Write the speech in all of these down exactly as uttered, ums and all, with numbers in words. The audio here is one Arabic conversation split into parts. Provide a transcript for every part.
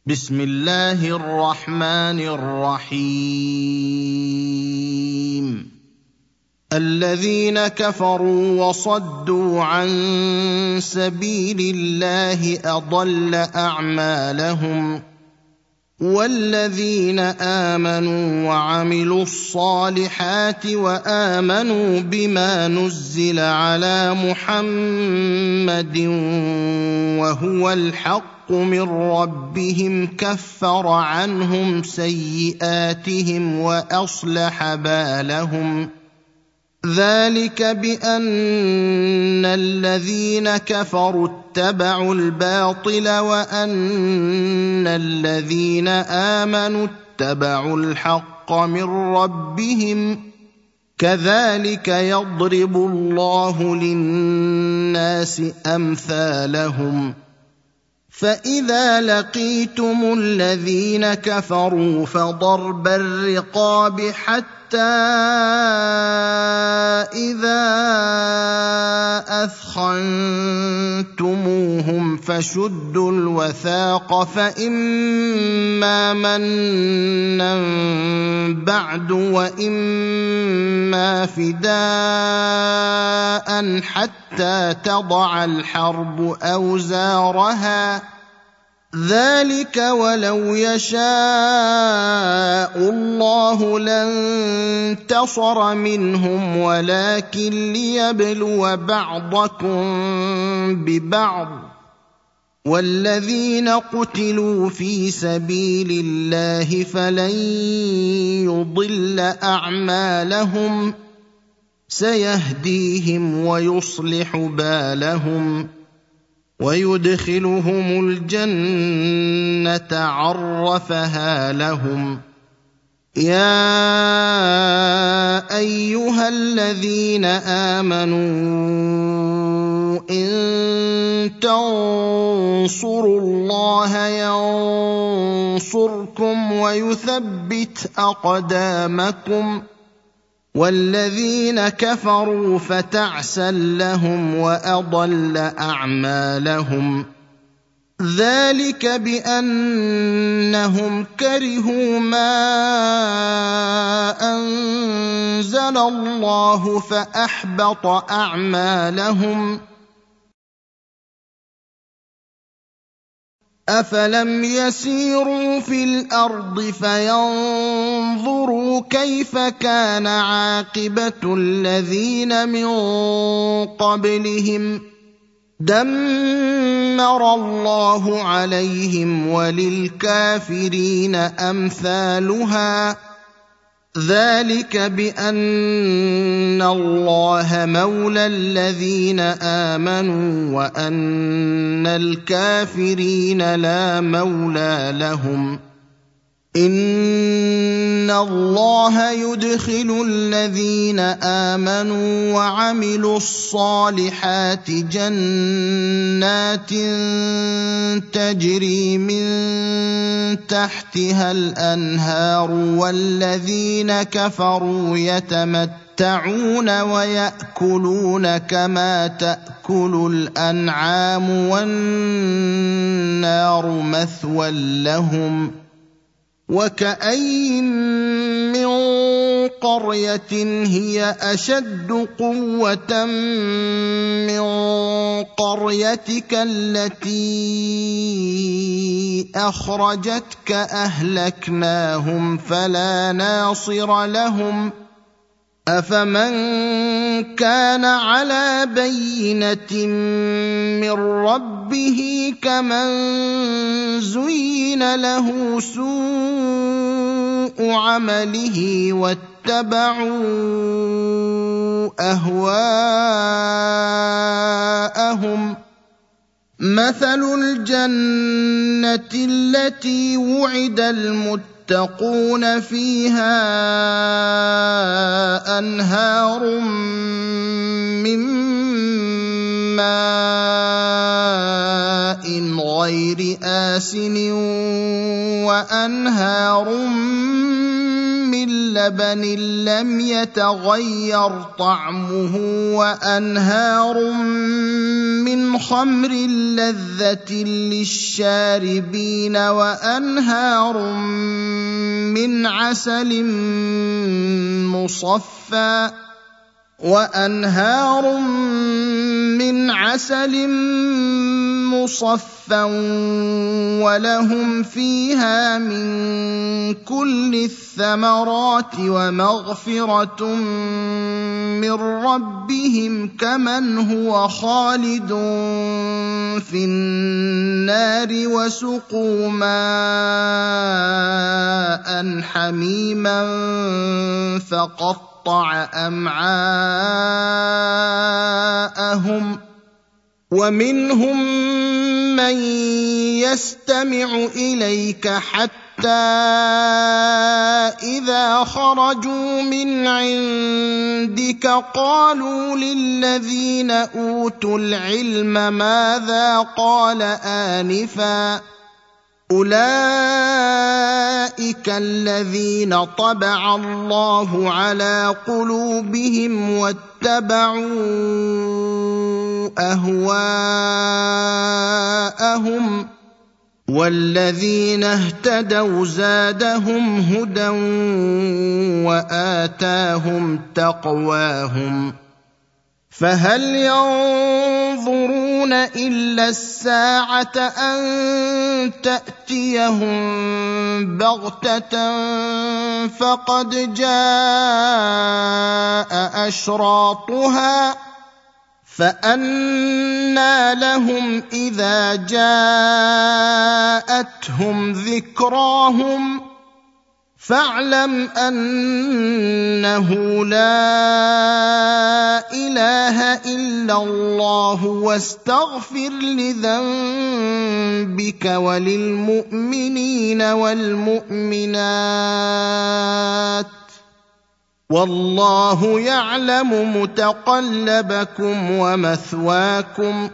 بسم الله الرحمن الرحيم الذين كفروا وصدوا عن سبيل الله أضل أعمالهم والذين آمنوا وعملوا الصالحات وآمنوا بما نزل على محمد وهو الحق من ربهم كفر عنهم سيئاتهم وأصلح بالهم ذلك بأن الذين كفروا اتبعوا الباطل وأن الذين آمنوا اتبعوا الحق من ربهم كذلك يضرب الله للناس أمثالهم فإذا لقيتم الذين كفروا فضرب الرقاب حتى إذا أثخنتموهم فشدوا الوثاق فإما منا بعد وإما فداء حتى تضع الحرب أوزارها ذلك ولو يشاء الله لانتصر منهم ولكن ليبلو بعضكم ببعض والذين قتلوا في سبيل الله فلن يضل أعمالهم سيهديهم ويصلح بالهم ويدخلهم الجنة عرفها لهم يا أيها الذين آمنوا إن تنصروا الله ينصركم ويثبت أقدامكم والذين كفروا فتعسا لهم وأضل أعمالهم ذلك بأنهم كرهوا ما أنزل الله فأحبط أعمالهم أفلم يسيروا في الأرض فينظروا كيف كان عاقبة الذين من قبلهم دمر الله عليهم وللكافرين أمثالها ذلك بأن الله مولى الذين آمنوا وأن الكافرين لا مولى لهم إن الله يدخل الذين آمنوا وعملوا الصالحات جنات تجري من تحتها الأنهار والذين كفروا يتمتعون ويأكلون كما تأكل الأنعام والنار مثوى لهم وكأين من قرية هي أشد قوة من قريتك التي أخرجتك أهلكناهم فلا ناصر لهم أفمن كان على بينة من ربه كمن زين له سوء عمله واتبعوا أهواءهم مثل الجنة التي وعد المتقين يتقون فيها أنهار من ماء غير آسن وأنهار من من لبن لم يتغير طعمه وأنهار من خمر لذة للشاربين وأنهار من عسل مصفى وأنهار من عسل مصفى ولهم فيها من كل الثمرات ومغفرة من ربهم كمن هو خالد في النار وسقوا ماء حميما فقطع أمعاءهم ومنهم من يستمع إليك حتى إذا خرجوا من عندك قالوا للذين أوتوا العلم ماذا قال آنفا أولئك الذين طبع الله على قلوبهم واتبعوا أهواءهم والذين اهتدوا زادهم هدى وآتاهم تقواهم فهل ينظرون إلا الساعة أن تأتيهم بغتة فقد جاء أشراطها فأنى لهم إذا جاءتهم ذكراهم فاعلم أنه لا إله إلا الله واستغفر لذنبك وللمؤمنين والمؤمنات والله يعلم متقلبكم ومثواكم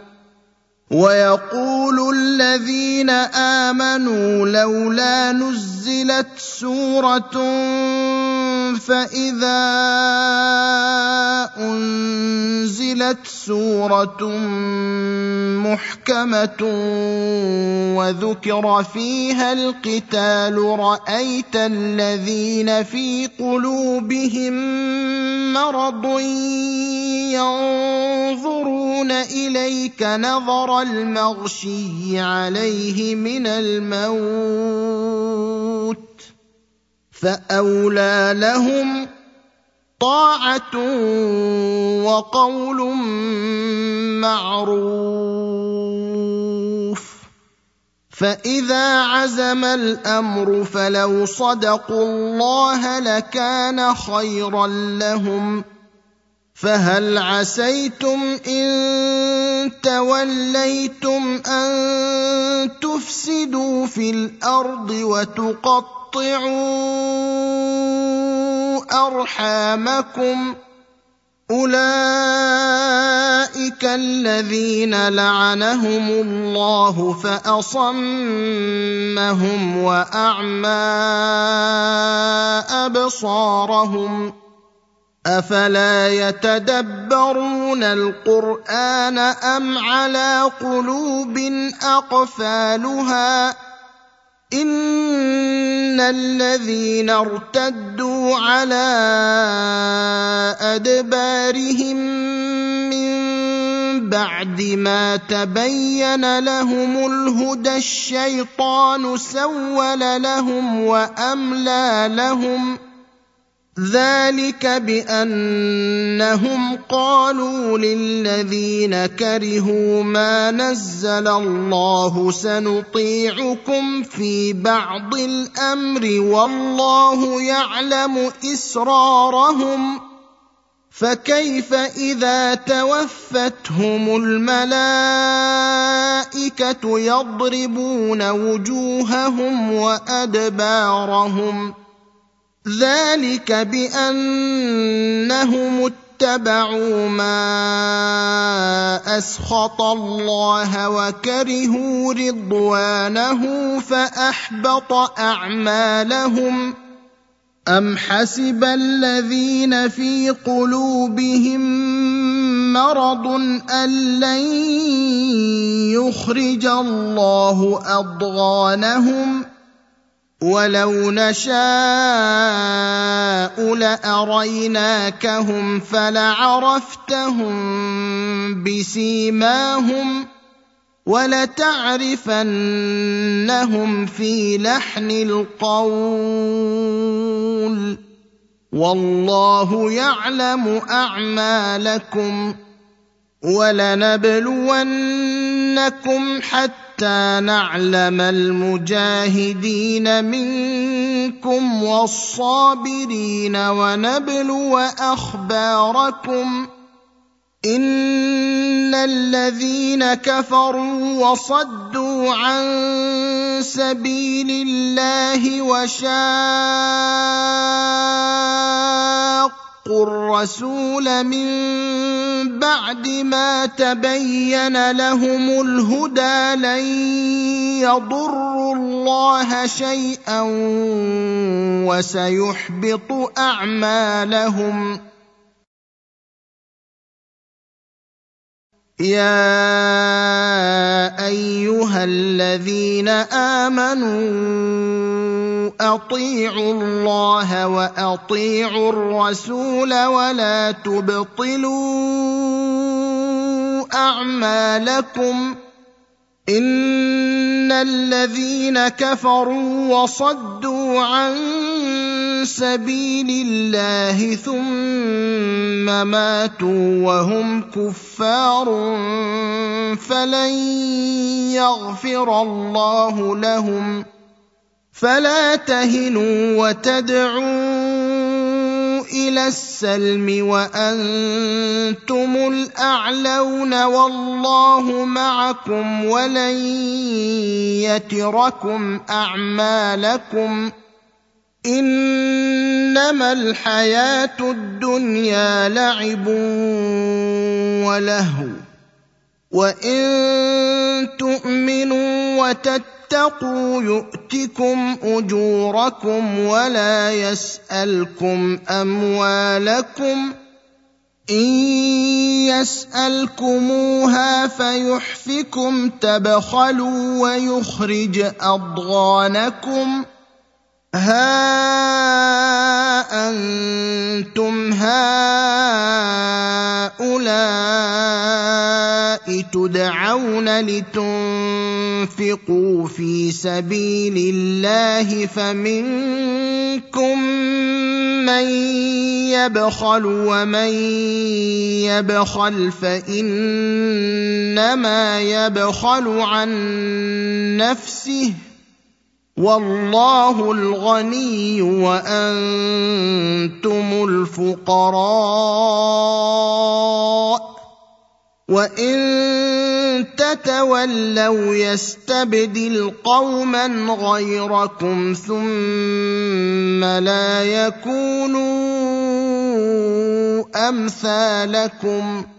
ويقول الذين آمنوا لولا نزلت سورة فإذا أنزلت سورة محكمة وذكر فيها القتال رأيت الذين في قلوبهم مرض ينظرون إليك نظر المغشي عليه من الموت فأولى لهم طاعة وقول معروف فإذا عزم الأمر فلو صدقوا الله لكان خيرا لهم فهل عسيتم إن توليتم أن تفسدوا في الأرض وتقطعوا أرحامكم أولئك الذين لعنهم الله فأصمهم وأعمى أبصارهم أفلا يتدبرون القرآن أم على قلوب أقفالها إن الذين ارتدوا على أدبارهم من بعد ما تبين لهم الهدى الشيطان سول لهم وأملى لهم ذلك بأنهم قالوا للذين كرهوا ما نزل الله سنطيعكم في بعض الأمر والله يعلم إسرارهم فكيف إذا توفتهم الملائكة يضربون وجوههم وأدبارهم ذلك بأنهم اتبعوا ما أسخط الله وكرهوا رضوانه فأحبط أعمالهم أَمْ حَسِبَ الَّذِينَ فِي قُلُوبِهِم مَّرَضٌ أَن لَّن يُخْرِجَ اللَّهُ أَضْغَانَهُمْ وَلَوْ نَشَاءُ لَأَرَيْنَاكَهُمْ فَلَعَرَفْتَهُم بِسِيمَاهُمْ وَلَتَعْرِفَنَّهُمْ فِي لَحْنِ الْقَوْلِ وَاللَّهُ يَعْلَمُ أَعْمَالَكُمْ وَلَنَبْلُوَنَّكُمْ حَتَّىٰ نَعْلَمَ الْمُجَاهِدِينَ مِنكُمْ وَالصَّابِرِينَ وَنَبْلُوَ أَخْبَارَكُمْ إِنَّ الَّذِينَ كَفَرُوا وَصَدُّوا عَن سَبِيلِ اللَّهِ وَشَاقُّوا الرَّسُولَ مِن بَعْدِ مَا تَبَيَّنَ لَهُمُ الْهُدَىٰ لَن يَضُرُّوا اللَّهَ شَيْئًا وَسَيُحْبِطُ أَعْمَالَهُمْ يَا أَيُّهَا الَّذِينَ آمَنُوا أَطِيعُوا اللَّهَ وَأَطِيعُوا الرَّسُولَ وَلَا تُبْطِلُوا أَعْمَالَكُمْ إِنَّ الَّذِينَ كَفَرُوا وَصَدُّوا عَن سَبِيلِ اللَّهِ ثُمَّ مَاتُوا وَهُمْ كُفَّارٌ فَلَن يَغْفِرَ اللَّهُ لَهُمْ فَلَا تَهِنُوا وَتَدْعُوا إِلَى السَّلْمِ وَأَنتُمُ الْأَعْلَوْنَ وَاللَّهُ مَعَكُمْ وَلَن يَتِرَكُمْ أَعْمَالَكُمْ إِنَّمَا الْحَيَاةُ الدُّنْيَا لَعِبٌ وَلَهْوٌ وَإِن تُؤْمِنُوا وَتَتَّقُوا يُؤْتِكُمْ أُجُورَكُمْ وَلَا يَسْأَلْكُمْ أَمْوَالَكُمْ إِن يَسْأَلْكُمُوهَا فَيُحْفِكُمْ تَبْخَلُوا وَيُخْرِجْ أَضْغَانَكُمْ هَا أَنتُمْ هَٰؤُلَاءِ تُدْعَوْنَ لِتُنفِقُوا فِي سَبِيلِ اللَّهِ فَمِنكُم مَّن يَبْخَلُ وَمَن يَبْخَلْ فَإِنَّمَا يَبْخَلُ عَن نَّفْسِهِ وَاللَّهُ الْغَنِيُّ وَأَنتُمُ الْفُقَرَاءُ وَإِن تَتَوَلَّوْا يَسْتَبْدِلْ قَوْمًا غَيْرَكُمْ ثُمَّ لَا يَكُونُوا أَمْثَالَكُمْ